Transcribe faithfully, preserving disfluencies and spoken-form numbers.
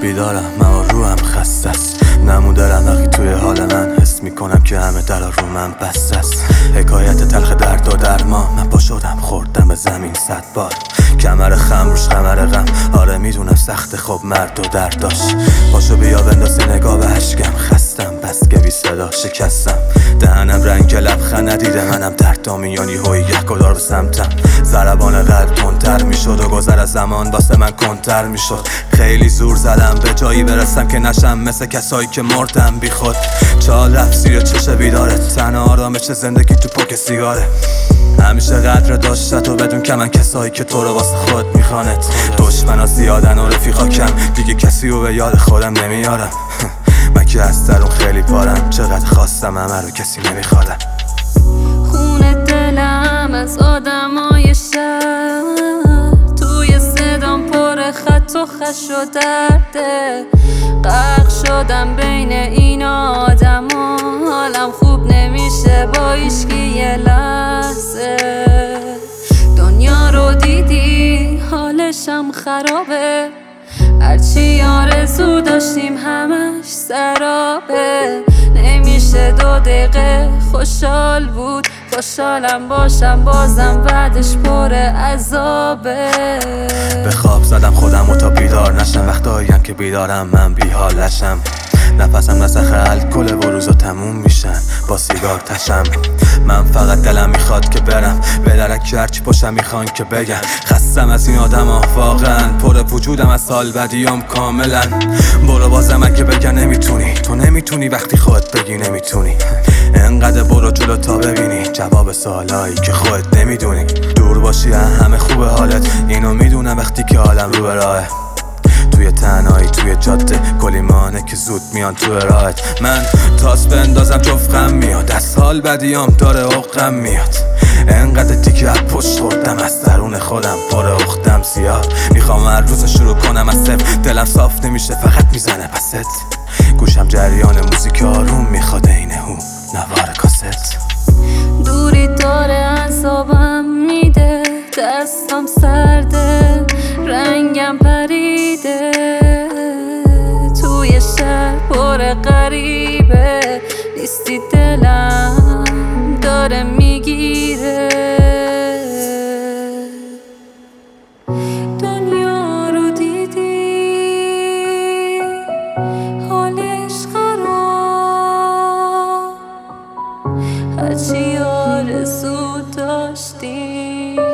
بیدارم اما روحم خسته است. نمودارم وقتی توی حال من حس میکنم که همه درا رو من بسته است. حکایت تلخ درد و درما، من با شدم خوردم به زمین صد بار. کمر خم روش کمر غم، آره میدونم سخت خوب مرد و درد داشت. پاشو بیا بنداز نگاه به اشکم، خستم بس که بی صدا شکستم. دهنم رنگ لبخند ندیده منم درد میانی هوی یک کدار به سمتم. ضربان قلب تندتر میشد و گذر از زمان واسه من کنتر میشد. خیلی زور زدم به جایی برسم که نشم مثل کسایی که مردم بی خود. چال رفت زیر چش بیدارت، تنها آرامش زندگی تو پاک سیگاره. همیشه قدر داشتت و بدون که من کسایی که تو رو واسه خود میخوانت. دشمنا زیادن و رفیقا کم، دیگه کسی رو به یاد خودم نمیارم. من که از درون خیلی پارم، چقدر خواستم همه رو کسی نمیخوادم. خون دلم از آدمای شهر، توی صدام پر خط و خش و درده. غرق شدم بین این آدما، حالم خوب نمیشه با هیچکی یه لحظه. دنیا رو دیدی حالشم خرابه، هرچی آرزو داشتیم همش سرابه. نمیشه دو دقیقه خوشحال بود، خوشحالم باشم بازم بعدش پر عذابه. به خواب زدم خودم و تا بیدار نشم، وقتاییم که بیدارم من بیحالشم. نفسم نسخ الکل و روزا تموم میشن با سیگار تشم. من فقط دلم میخواد که برم به درک، هرچی پاشم میخوان که بگم. خستم از این آدم ها واقعا، پر وجودم از سال بدیام کاملا. برو بازم اگه بگن نمیتونی، تو نمیتونی وقتی خود بگی نمیتونی. انقدر برو جلو تا ببینی جواب سوالایی که خودت نمیدونی. دور باشی همه خوبه حالت، اینو میدونم وقتی که حالم رو به راهه. توی تنهایی توی جاده کلیمانه که زود میان تو راحت. من تاس بندازم جفقم میاد، از حال بدیام داره عقم میاد. انقدر دیگه از پشت خوردم، از درون خودم پر اختم زیاد. میخوام هر روز شروع کنم از صفر، دلم صاف نمیشه فقط میزنه پست. گوشم جریان موزیک آروم میخواد اینه هو نوار کاست. دوری داره عذابم میده، دستم سرده رنگم پریده. توی شهر پر غریبه، نیستی دلم داره میگیره. دنیا رو دیدی حالش خراب، هرچی آرزو داشتیم